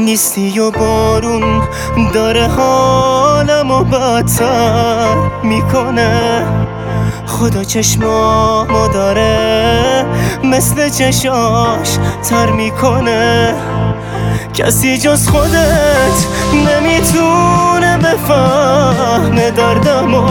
نیستی و بارون داره حالمو بدتر میکنه. خدا چشمامو داره مثل چشاش تر میکنه. کسی جز خودت نمیتونه بفهمه دردمو.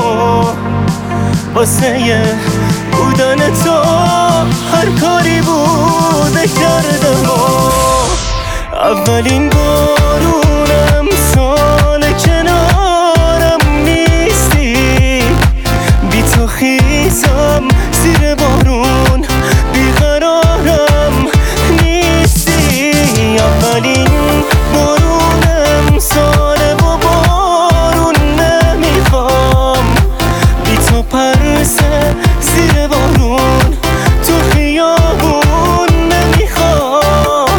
واسه بودن تو هر کاری بوده کردم. اولین بارونم سال کنارم نیستی. بی تو خیزم زیر بارون بیقرارم نیستی. اولین بارونم ساله و بارون نمیخوام. بی تو پرسه زیر بارون تو خیابون نمیخوام.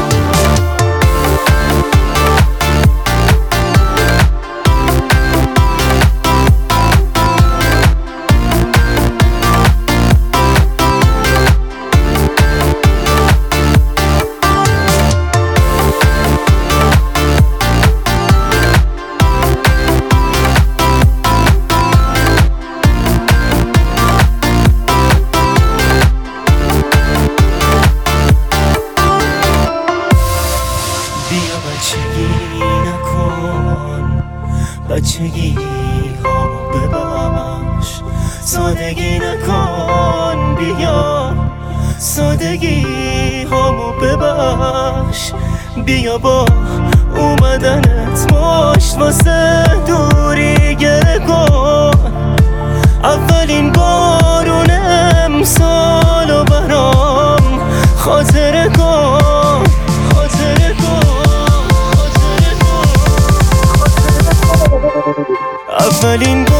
بیا بچگی نکن، بچگی هامو ببخش. سادگی نکن، بیا سادگی هامو ببخش. بیا با اومدنت مشت واسه دوری گره کن. اولین بارون امسالو برام خاطره کن. اولین